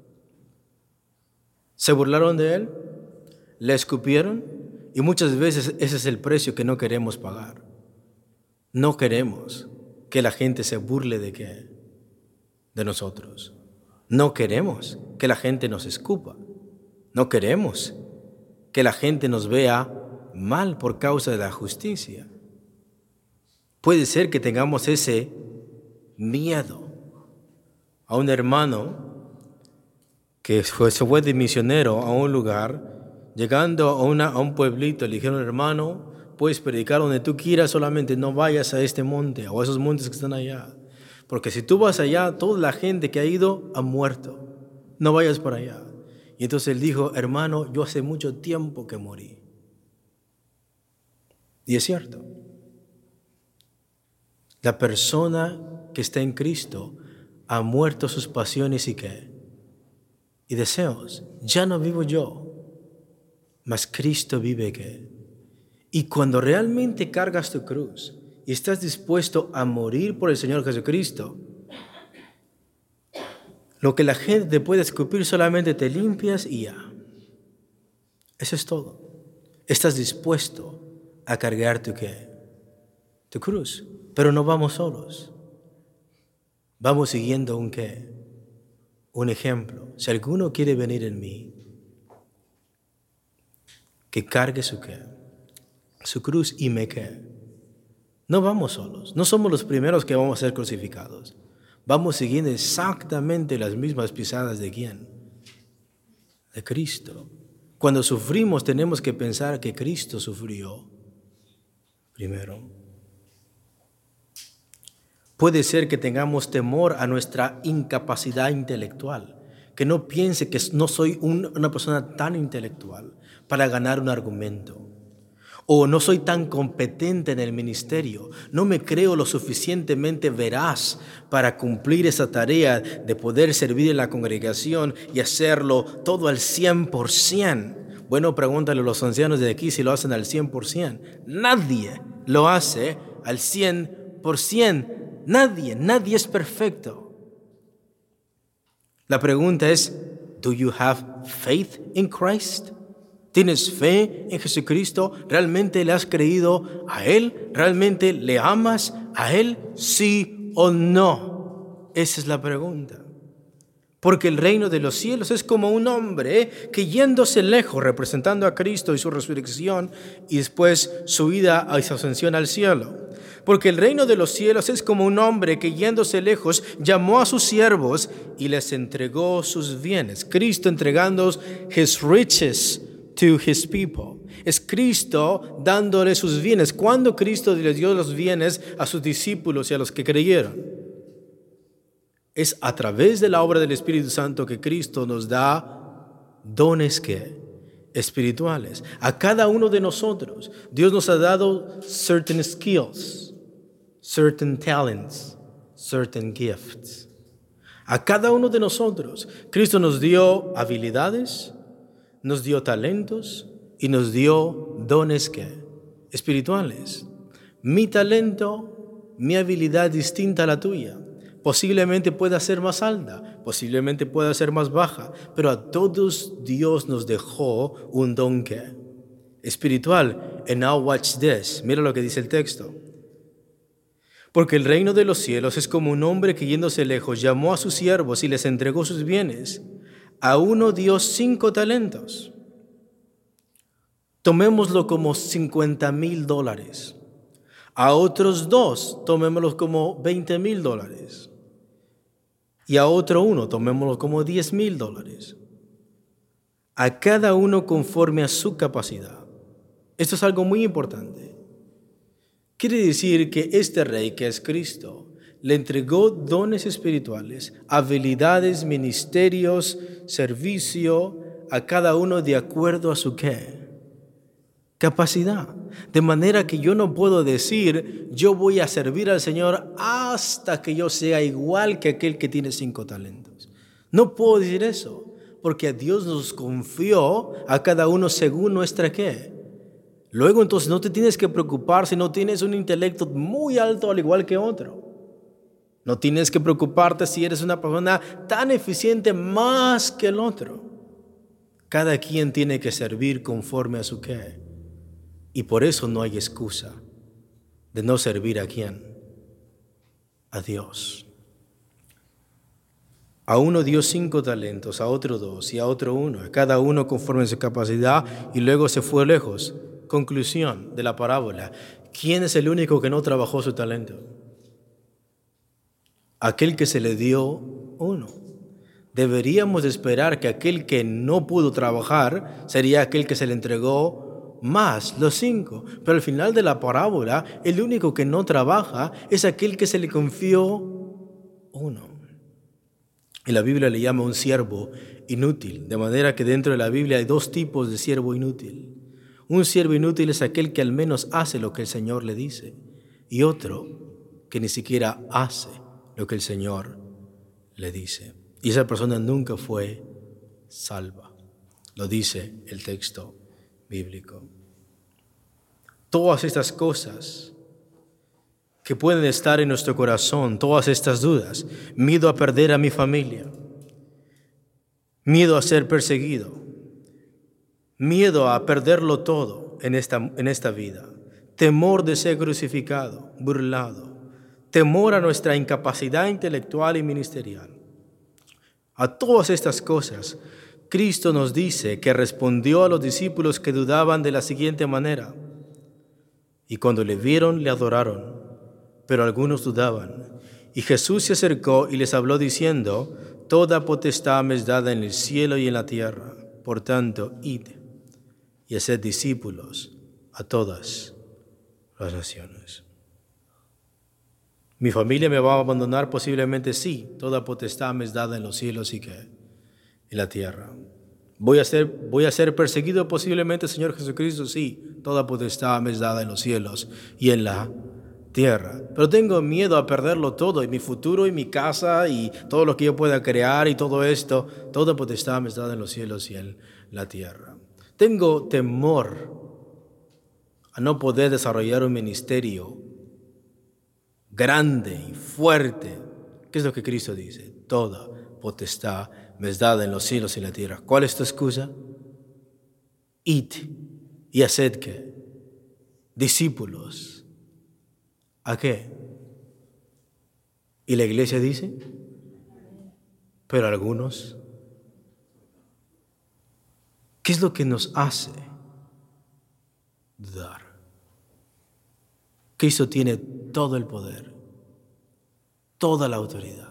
¿Se burlaron de Él? ¿Le escupieron? Y muchas veces ese es el precio que no queremos pagar. No queremos que la gente se burle de ¿qué? De nosotros. No queremos que la gente nos escupa. No queremos que la gente nos vea mal por causa de la justicia. Puede ser que tengamos ese miedo. A un hermano que fue, se fue de misionero a un lugar, llegando a, una, a un pueblito, le dijeron, hermano, puedes predicar donde tú quieras, solamente no vayas a este monte o a esos montes que están allá. Porque si tú vas allá, toda la gente que ha ido ha muerto. No vayas por allá. Y entonces él dijo, hermano, yo hace mucho tiempo que morí. Y es cierto. La persona que está en Cristo ha muerto sus pasiones y qué? Y deseos. Ya no vivo yo, mas Cristo vive qué. Y cuando realmente cargas tu cruz y estás dispuesto a morir por el Señor Jesucristo, lo que la gente te puede escupir solamente te limpias y ya. Eso es todo. Estás dispuesto a cargar tu qué, tu cruz. Pero no vamos solos. Vamos siguiendo un qué, un ejemplo. Si alguno quiere venir en mí, que cargue su qué, su cruz y me qué. No vamos solos. No somos los primeros que vamos a ser crucificados. Vamos siguiendo exactamente las mismas pisadas de quién, de Cristo. Cuando sufrimos tenemos que pensar que Cristo sufrió primero. Puede ser que tengamos temor a nuestra incapacidad intelectual, que no piense que no soy un, una persona tan intelectual para ganar un argumento, o no soy tan competente en el ministerio, no me creo lo suficientemente veraz para cumplir esa tarea de poder servir en la congregación y hacerlo todo al cien por ciento. Bueno, pregúntale a los ancianos de aquí si lo hacen al cien por ciento. Nadie lo hace al cien por ciento. Nadie, nadie es perfecto. La pregunta es, ¿do you have faith in Christ? ¿Tienes fe en Jesucristo? ¿Realmente le has creído a Él? ¿Realmente le amas a Él? ¿Sí o no? Esa es la pregunta. Porque el reino de los cielos es como un hombre ¿eh? que yéndose lejos, representando a Cristo y su resurrección, y después su ida y su ascensión al cielo. Porque el reino de los cielos es como un hombre que yéndose lejos llamó a sus siervos y les entregó sus bienes. Cristo entregando his riches to his people. Es Cristo dándole sus bienes. ¿Cuándo Cristo les dio los bienes a sus discípulos y a los que creyeron? Es a través de la obra del Espíritu Santo que Cristo nos da dones que espirituales. A cada uno de nosotros Dios nos ha dado certain skills, certain talents, certain gifts. A cada uno de nosotros Cristo nos dio habilidades, nos dio talentos y nos dio dones que espirituales. Mi talento, mi habilidad distinta a la tuya. Posiblemente pueda ser más alta, posiblemente pueda ser más baja, pero a todos Dios nos dejó un don que espiritual. And now watch this. Mira lo que dice el texto. Porque el reino de los cielos es como un hombre que yéndose lejos llamó a sus siervos y les entregó sus bienes. A uno dio cinco talentos. Tomémoslo como cincuenta mil dólares. A otros dos, tomémoslo como veinte mil dólares. Y a otro uno, tomémoslo como diez mil dólares. A cada uno conforme a su capacidad. Esto es algo muy importante. Quiere decir que este rey, que es Cristo, le entregó dones espirituales, habilidades, ministerios, servicio, a cada uno de acuerdo a su qué. Capacidad. De manera que yo no puedo decir, yo voy a servir al Señor hasta que yo sea igual que aquel que tiene cinco talentos. No puedo decir eso, porque a Dios nos confió a cada uno según nuestra qué. Luego entonces no te tienes que preocupar si no tienes un intelecto muy alto al igual que otro. No tienes que preocuparte si eres una persona tan eficiente más que el otro. Cada quien tiene que servir conforme a su qué. Y por eso no hay excusa de no servir a quién, a Dios. A uno dio cinco talentos, a otro dos y a otro uno, a cada uno conforme a su capacidad, y luego se fue lejos Conclusión de la parábola. ¿Quién es el único que no trabajó su talento? Aquel que se le dio uno. Deberíamos esperar que aquel que no pudo trabajar sería aquel que se le entregó más, los cinco. Pero al final de la parábola, el único que no trabaja es aquel que se le confió uno. Y la Biblia le llama un siervo inútil, de manera que dentro de la Biblia hay dos tipos de siervo inútil. Un siervo inútil es aquel que al menos hace lo que el Señor le dice, y otro que ni siquiera hace lo que el Señor le dice. Y esa persona nunca fue salva. Lo dice el texto bíblico. Todas estas cosas que pueden estar en nuestro corazón, todas estas dudas, miedo a perder a mi familia, miedo a ser perseguido, miedo a perderlo todo en esta, en esta vida, temor de ser crucificado, burlado, temor a nuestra incapacidad intelectual y ministerial. A todas estas cosas, Cristo nos dice que respondió a los discípulos que dudaban de la siguiente manera: y cuando le vieron, le adoraron, pero algunos dudaban. Y Jesús se acercó y les habló diciendo: toda potestad me es dada en el cielo y en la tierra. Por tanto, id y haced discípulos a todas las naciones. ¿Mi familia me va a abandonar? Posiblemente sí. Toda potestad me es dada en los cielos y que en la tierra. ¿Voy a ser, voy a ser perseguido posiblemente, Señor Jesucristo? Sí. Toda potestad me es dada en los cielos y en la tierra. Pero tengo miedo a perderlo todo, y mi futuro, y mi casa, y todo lo que yo pueda crear, y todo esto. Toda potestad me es dada en los cielos y en la tierra. Tengo temor a no poder desarrollar un ministerio grande y fuerte. ¿Qué es lo que Cristo dice? Toda potestad me es dada en los cielos y en la tierra. ¿Cuál es tu excusa? Id y haced ¿qué? Discípulos. ¿A qué? Y la iglesia dice, pero algunos, ¿qué es lo que nos hace dudar? Cristo tiene todo el poder, toda la autoridad.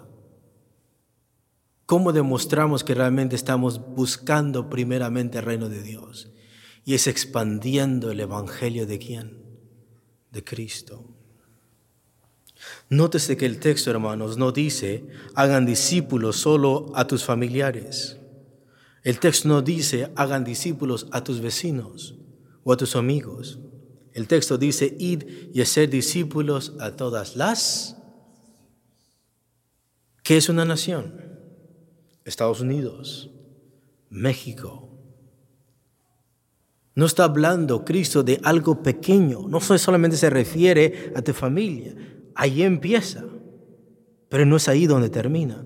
¿Cómo demostramos que realmente estamos buscando primeramente el reino de Dios? Y es expandiendo el evangelio de ¿quién? De Cristo. Nótese que el texto, hermanos, no dice hagan discípulos solo a tus familiares. El texto no dice hagan discípulos a tus vecinos o a tus amigos. El texto dice id y hacer discípulos a todas las. ¿Qué es una nación? Estados Unidos, México. No está hablando Cristo de algo pequeño. No solamente se refiere a tu familia. Ahí empieza, pero no es ahí donde termina.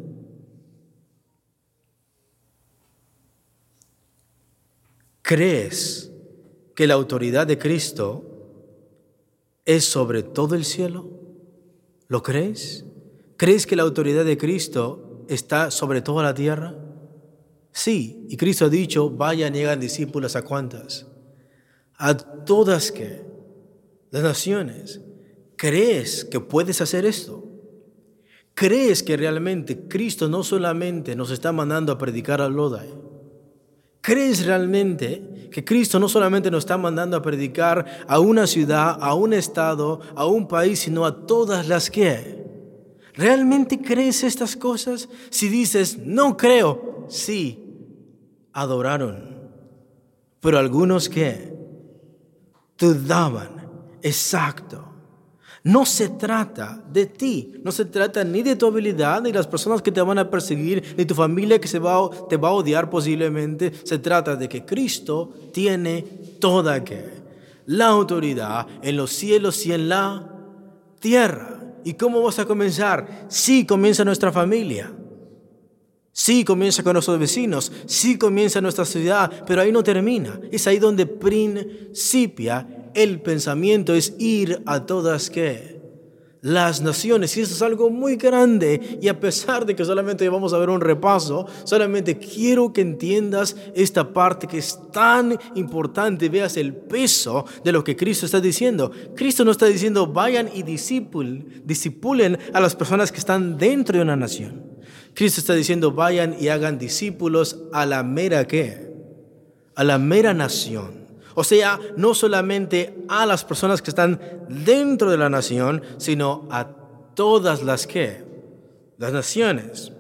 ¿Crees que la autoridad de Cristo es sobre todo el cielo? ¿Lo crees? ¿Crees que la autoridad de Cristo está sobre toda la tierra? Sí, y Cristo ha dicho, vayan y hagan discípulos ¿a cuántas? A todas que las naciones. ¿Crees que puedes hacer esto? ¿Crees que realmente Cristo no solamente nos está mandando a predicar al Lodai? ¿Crees realmente que Cristo no solamente nos está mandando a predicar a una ciudad, a un estado, a un país, sino a todas las que? ¿Realmente crees estas cosas? Si dices, no creo, sí, adoraron. Pero algunos que dudaban, exacto. No se trata de ti, no se trata ni de tu habilidad, ni de las personas que te van a perseguir, ni tu familia que se va a, te va a odiar posiblemente. Se trata de que Cristo tiene toda que la autoridad en los cielos y en la tierra. ¿Y cómo vas a comenzar? Sí, comienza nuestra familia. Sí, comienza con nuestros vecinos. Sí, comienza nuestra ciudad, pero ahí no termina. Es ahí donde principia el pensamiento, es ir a todas ¿qué? las naciones, y eso es algo muy grande, y a pesar de que solamente vamos a ver un repaso, solamente quiero que entiendas esta parte que es tan importante, veas el peso de lo que Cristo está diciendo. Cristo no está diciendo vayan y discipulen, discipulen a las personas que están dentro de una nación. Cristo está diciendo vayan y hagan discípulos a la mera ¿qué? A la mera nación. O sea, no solamente a las personas que están dentro de la nación, sino a todas las que, las naciones.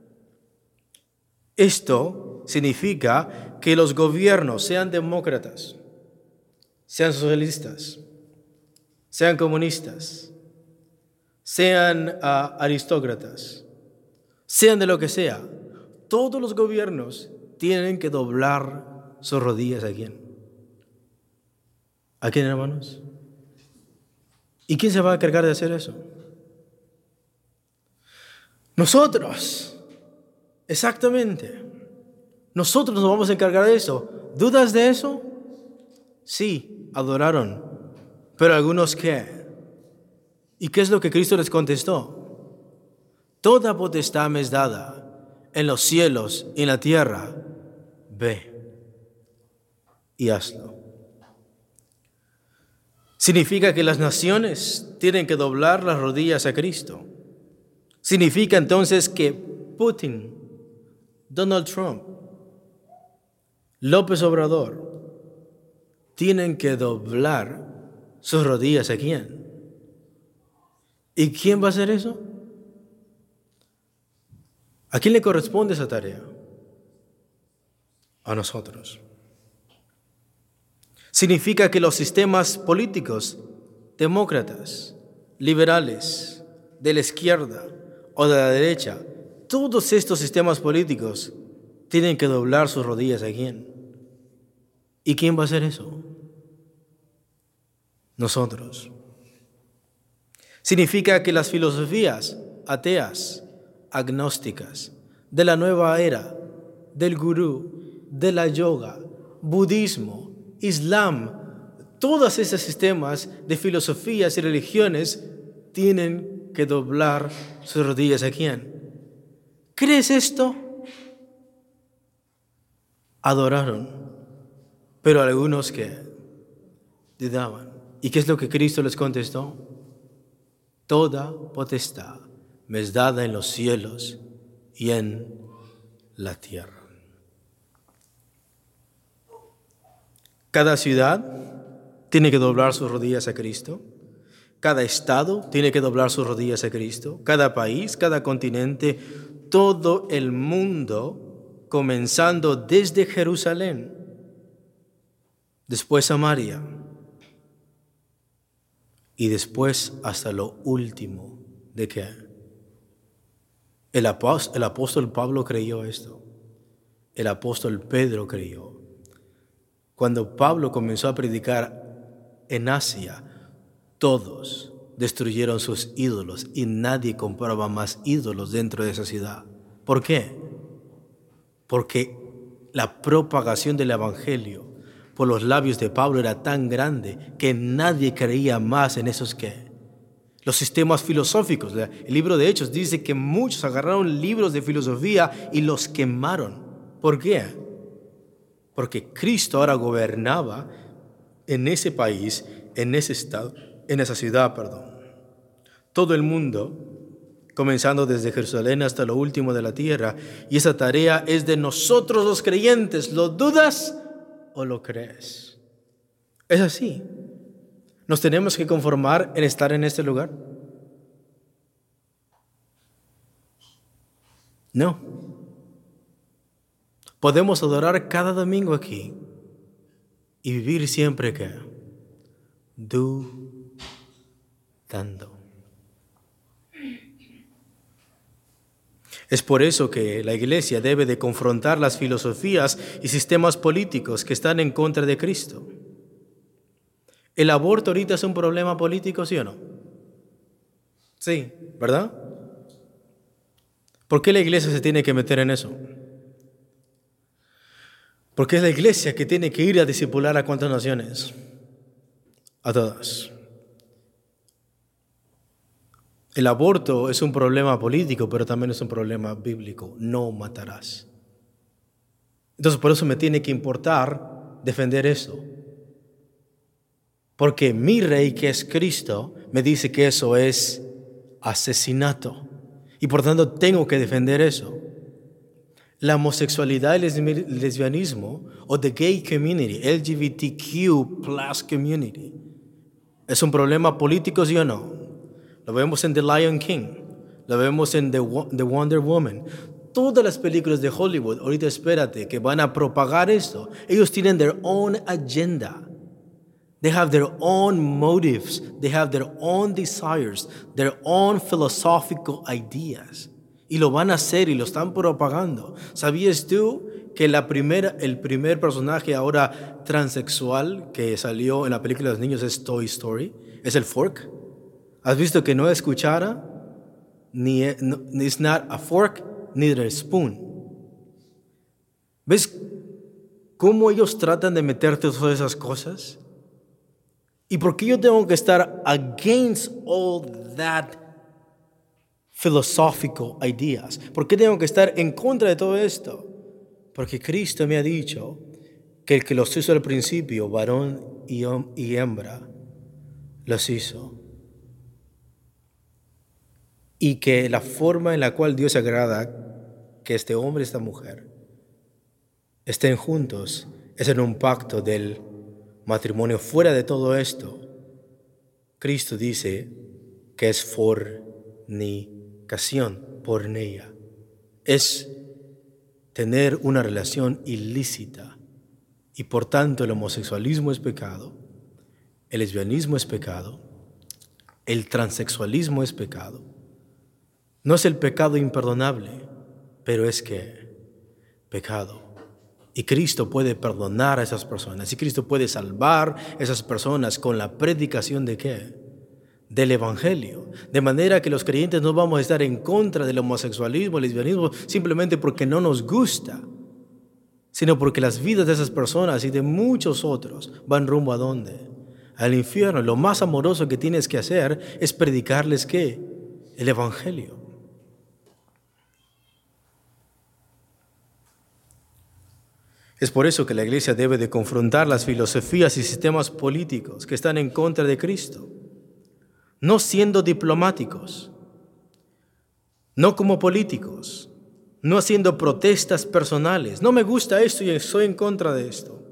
Esto significa que los gobiernos, sean demócratas, sean socialistas, sean comunistas, sean uh, aristócratas, sean de lo que sea, todos los gobiernos tienen que doblar sus rodillas a quién. ¿A quién, hermanos? ¿Y quién se va a encargar de hacer eso? Nosotros. Exactamente. Nosotros nos vamos a encargar de eso. ¿Dudas de eso? Sí, adoraron. Pero algunos ¿qué? ¿Y qué es lo que Cristo les contestó? Toda potestad me es dada en los cielos y en la tierra. Ve y hazlo. Significa que las naciones tienen que doblar las rodillas a Cristo. Significa entonces que Putin, Donald Trump, López Obrador, tienen que doblar sus rodillas a quién. ¿Y quién va a hacer eso? ¿A quién le corresponde esa tarea? A nosotros. Significa que los sistemas políticos, demócratas, liberales, de la izquierda o de la derecha, todos estos sistemas políticos tienen que doblar sus rodillas a quién. ¿Y quién va a hacer eso? Nosotros. Significa que las filosofías ateas, agnósticas, de la nueva era, del gurú, de la yoga, budismo, Islam, todos esos sistemas de filosofías y religiones tienen que doblar sus rodillas a quién. ¿Crees esto? Adoraron, pero algunos que dudaban. ¿Y qué es lo que Cristo les contestó? Toda potestad me es dada en los cielos y en la tierra. Cada ciudad tiene que doblar sus rodillas a Cristo. Cada estado tiene que doblar sus rodillas a Cristo. Cada país, cada continente, todo el mundo, comenzando desde Jerusalén, después Samaria y después hasta lo último. ¿De qué? El apóstol, el apóstol Pablo creyó esto. El apóstol Pedro creyó. Cuando Pablo comenzó a predicar en Asia, todos destruyeron sus ídolos y nadie compraba más ídolos dentro de esa ciudad. ¿Por qué? Porque la propagación del evangelio por los labios de Pablo era tan grande que nadie creía más en esos que los sistemas filosóficos. El libro de Hechos dice que muchos agarraron libros de filosofía y los quemaron. ¿Por qué? Porque Cristo ahora gobernaba en ese país, en ese estado, en esa ciudad, perdón. Todo el mundo, comenzando desde Jerusalén hasta lo último de la tierra, y esa tarea es de nosotros los creyentes. ¿Lo dudas o lo crees? Es así. ¿Nos tenemos que conformar en estar en este lugar? No. Podemos adorar cada domingo aquí y vivir siempre que dudando. Es por eso que la iglesia debe de confrontar las filosofías y sistemas políticos que están en contra de Cristo. ¿El aborto ahorita es un problema político, sí o no? Sí, ¿verdad? ¿Por qué la iglesia se tiene que meter en eso? Porque es la iglesia que tiene que ir a discipular a cuántas naciones. A todas. El aborto es un problema político, pero también es un problema bíblico. No matarás. Entonces, por eso me tiene que importar defender eso. Porque mi rey, que es Cristo, me dice que eso es asesinato. Y por tanto, tengo que defender eso. La homosexualidad y el lesbianismo, o the gay community, L G B T Q plus community, ¿es un problema político, sí o no? Lo vemos en The Lion King, lo vemos en The, The Wonder Woman. Todas las películas de Hollywood, ahorita espérate, que van a propagar esto. Ellos tienen their own agenda. They have their own motives. They have their own desires, their own philosophical ideas. Y lo van a hacer y lo están propagando. ¿Sabías tú que la primera, el primer personaje ahora transexual que salió en la película de los niños es Toy Story? Es el fork. ¿Has visto que no es cuchara? Ni no, it's not a fork, neither a spoon. ¿Ves cómo ellos tratan de meterte todas esas cosas? ¿Y por qué yo tengo que estar against all that philosophical ideas? ¿Por qué tengo que estar en contra de todo esto? Porque Cristo me ha dicho que el que los hizo al principio, varón y, y hembra, los hizo. Y que la forma en la cual Dios agrada que este hombre y esta mujer estén juntos es en un pacto del matrimonio. Fuera de todo esto, Cristo dice que es fornicación, porneia. Es tener una relación ilícita. Y por tanto el homosexualismo es pecado, el lesbianismo es pecado, el transexualismo es pecado. No es el pecado imperdonable, pero es que pecado. Y Cristo puede perdonar a esas personas. Y Cristo puede salvar a esas personas con la predicación de ¿qué? Del Evangelio. De manera que los creyentes no vamos a estar en contra del homosexualismo, el lesbianismo, simplemente porque no nos gusta, sino porque las vidas de esas personas y de muchos otros van rumbo a ¿dónde? Al infierno. Lo más amoroso que tienes que hacer es predicarles ¿qué? El Evangelio. Es por eso que la iglesia debe de confrontar las filosofías y sistemas políticos que están en contra de Cristo, no siendo diplomáticos, no como políticos, no haciendo protestas personales. No me gusta esto y estoy en contra de esto.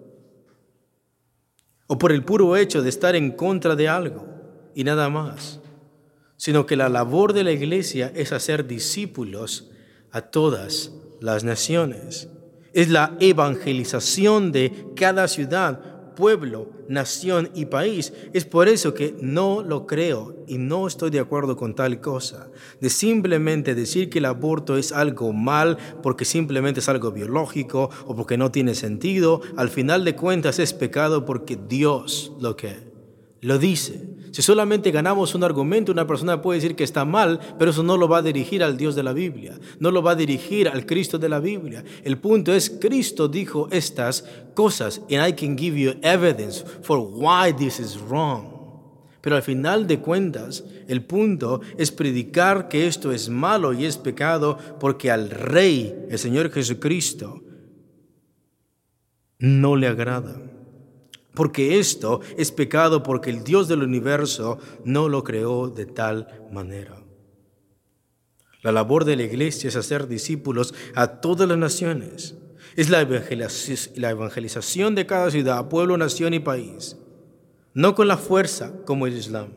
O por el puro hecho de estar en contra de algo y nada más, sino que la labor de la iglesia es hacer discípulos a todas las naciones. Es la evangelización de cada ciudad, pueblo, nación y país. Es por eso que no lo creo y no estoy de acuerdo con tal cosa, de simplemente decir que el aborto es algo mal porque simplemente es algo biológico o porque no tiene sentido. Al final de cuentas es pecado porque Dios lo que lo dice. Si solamente ganamos un argumento, una persona puede decir que está mal, pero eso no lo va a dirigir al Dios de la Biblia, no lo va a dirigir al Cristo de la Biblia. El punto es, Cristo dijo estas cosas, and I can give you evidence for why this is wrong. Pero al final de cuentas, el punto es predicar que esto es malo y es pecado porque al Rey, el Señor Jesucristo, no le agrada. Porque esto es pecado porque el Dios del universo no lo creó de tal manera. La labor de la iglesia es hacer discípulos a todas las naciones. Es la evangelización de cada ciudad, pueblo, nación y país. No con la fuerza como el Islam.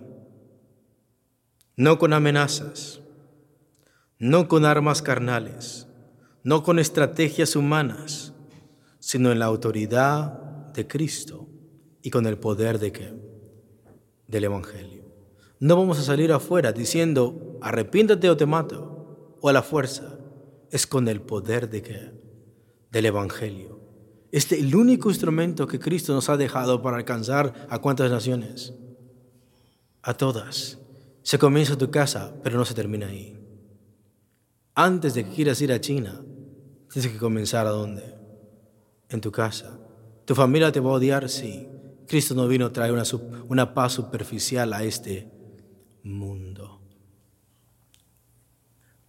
No con amenazas. No con armas carnales. No con estrategias humanas, sino en la autoridad de Cristo. ¿Y con el poder de qué? Del Evangelio. No vamos a salir afuera diciendo, arrepiéntate o te mato, o a la fuerza. Es con el poder de qué? Del Evangelio. Este es el único instrumento que Cristo nos ha dejado para alcanzar ¿a cuántas naciones? A todas. Se comienza en tu casa, pero no se termina ahí. Antes de que quieras ir a China, tienes que comenzar ¿a dónde? En tu casa. ¿Tu familia te va a odiar? Sí. Cristo no vino a traer una, una paz superficial a este mundo.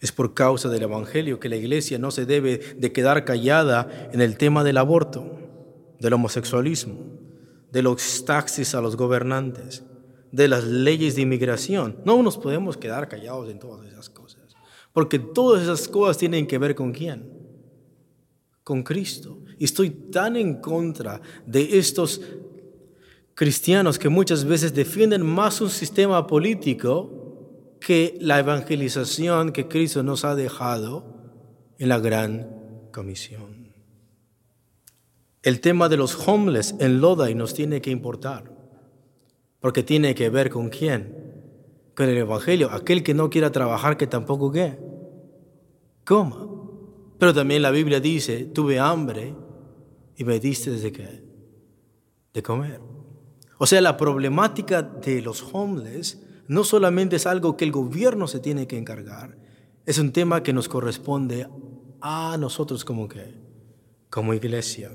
Es por causa del Evangelio que la Iglesia no se debe de quedar callada en el tema del aborto, del homosexualismo, de los taxis a los gobernantes, de las leyes de inmigración. No nos podemos quedar callados en todas esas cosas, porque todas esas cosas tienen que ver con ¿quién? Con Cristo. Y estoy tan en contra de estos cristianos que muchas veces defienden más un sistema político que la evangelización que Cristo nos ha dejado en la gran comisión. El tema de los homeless en Lodi nos tiene que importar, porque tiene que ver con quién, con el evangelio. Aquel que no quiera trabajar, que tampoco ¿qué? Coma. Pero también la Biblia dice, tuve hambre y me diste de qué? De comer. O sea, la problemática de los homeless no solamente es algo que el gobierno se tiene que encargar, es un tema que nos corresponde a nosotros como que, como iglesia.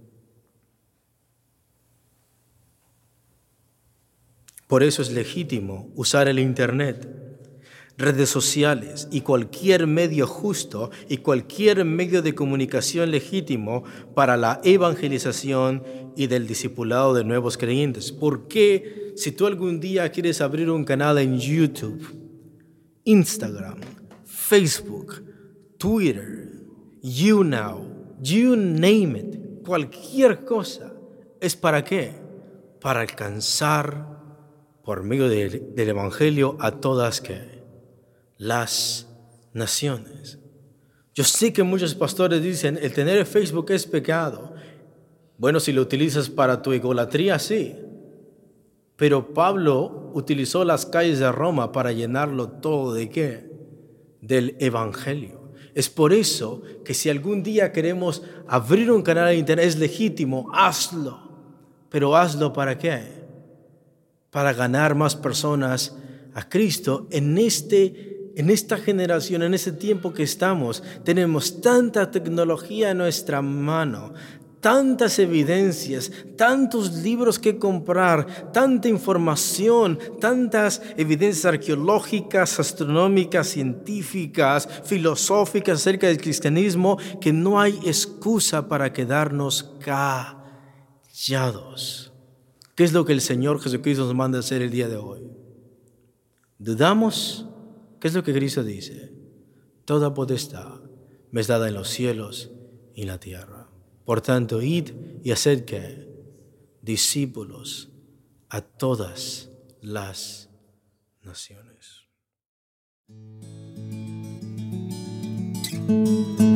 Por eso es legítimo usar el internet, redes sociales y cualquier medio justo y cualquier medio de comunicación legítimo para la evangelización y del discipulado de nuevos creyentes. ¿Por qué si tú algún día quieres abrir un canal en YouTube, Instagram, Facebook, Twitter, YouNow, you name it, cualquier cosa, es para qué? Para alcanzar por medio de, del evangelio a todas que las naciones. Yo sé que muchos pastores dicen, el tener Facebook es pecado. Bueno, si lo utilizas para tu idolatría, sí. Pero Pablo utilizó las calles de Roma para llenarlo todo de ¿qué? Del evangelio. Es por eso que si algún día queremos abrir un canal de internet, es legítimo, hazlo. Pero hazlo ¿para qué? Para ganar más personas a Cristo en este En esta generación, en este tiempo que estamos, tenemos tanta tecnología en nuestra mano, tantas evidencias, tantos libros que comprar, tanta información, tantas evidencias arqueológicas, astronómicas, científicas, filosóficas acerca del cristianismo, que no hay excusa para quedarnos callados. ¿Qué es lo que el Señor Jesucristo nos manda hacer el día de hoy? ¿Dudamos? ¿Qué es lo que Cristo dice? Toda potestad me es dada en los cielos y en la tierra. Por tanto, id y haced que discípulos a todas las naciones.